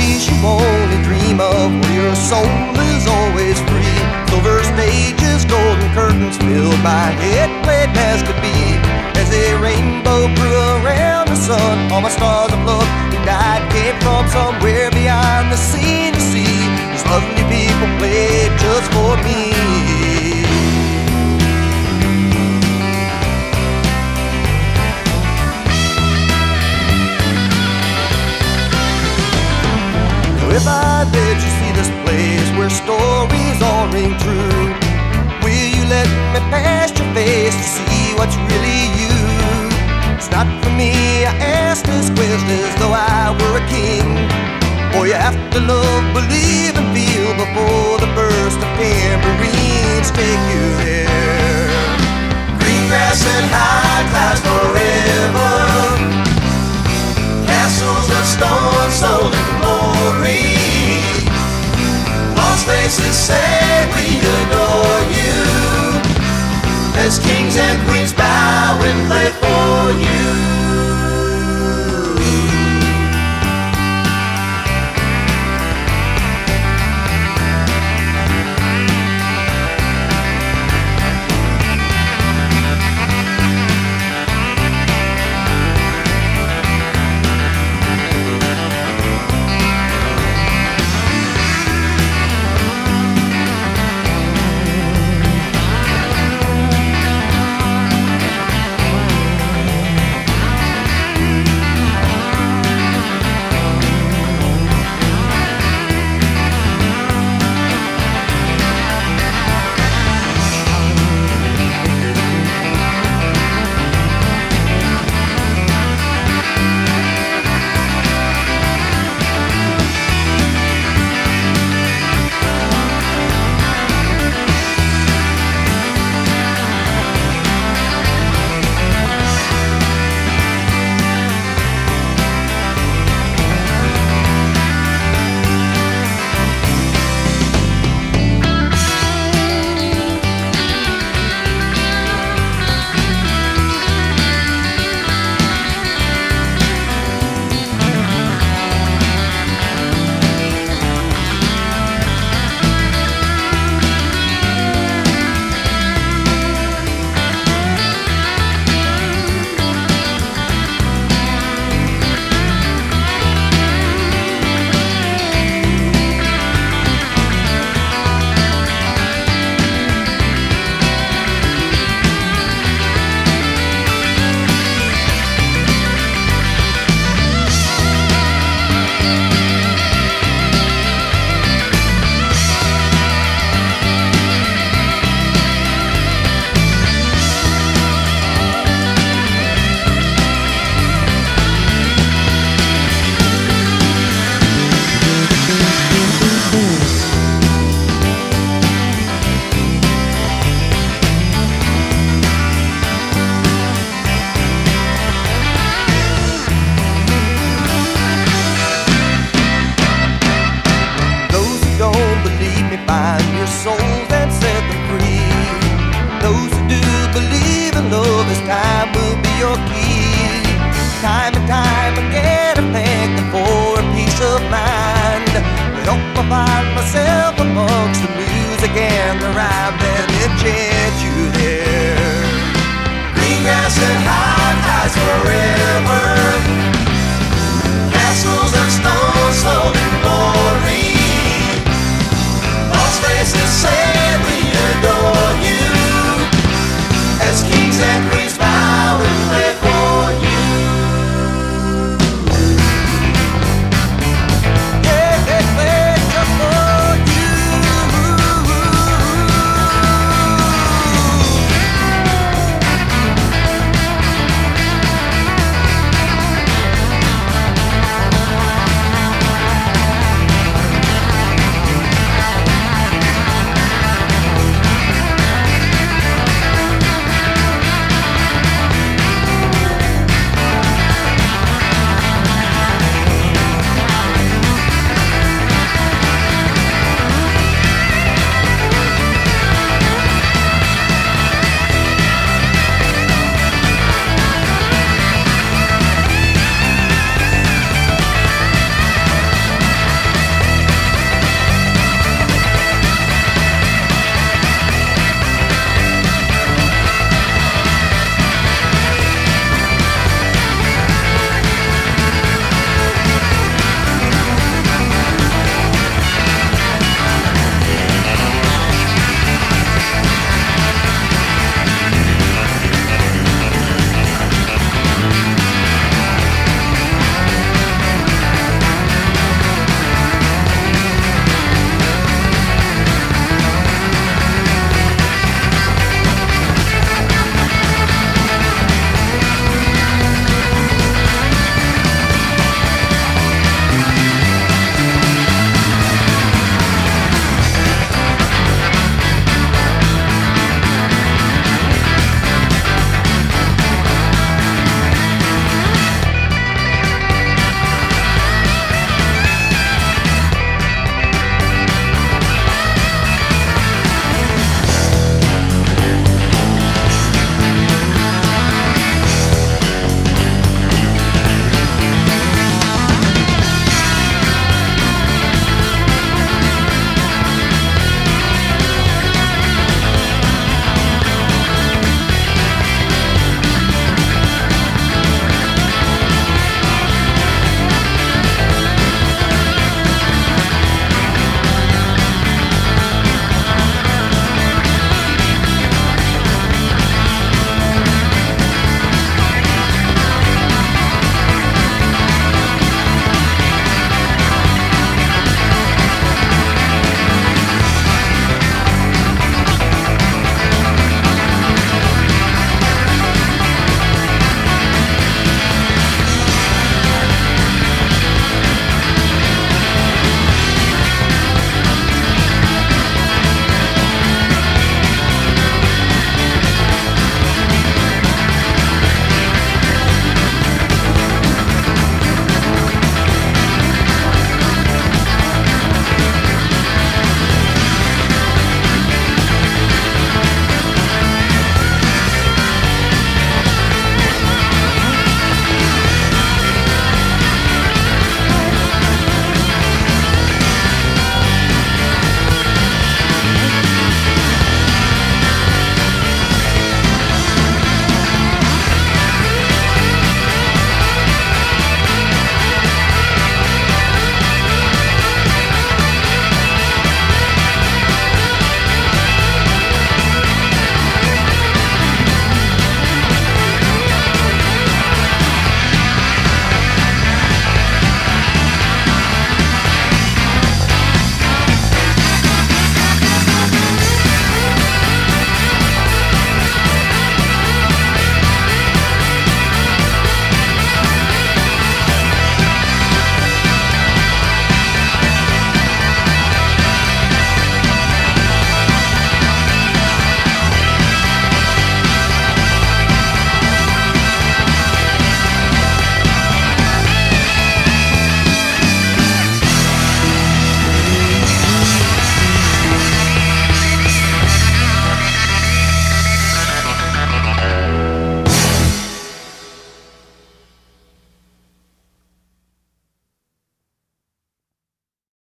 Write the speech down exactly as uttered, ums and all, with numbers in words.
place you only dream of, where your soul is always free. Silver stages, golden curtains filled by head-played as could be. As a rainbow grew around the sun, all my stars of love who died came from somewhere beyond the scene. You see, these lovely people played just for me. If I let you see this place where stories all ring true, will you let me past your face to see what's really you? It's not for me, I ask this question as though I were a king. Boy, you have to love, believe and feel before the burst of tambourines take you there. Green grass and high clouds forever, castles of stone sold in glory. Lost faces say we adore you, as kings and queens bow and play for you. Souls and set them free. Those who do believe in love, this time will be your key. Time and time again I thank them for a peace of mind. They help me find myself amongst the music and the rhyme that enchant you there. Green grass and high tides forever, castles and stone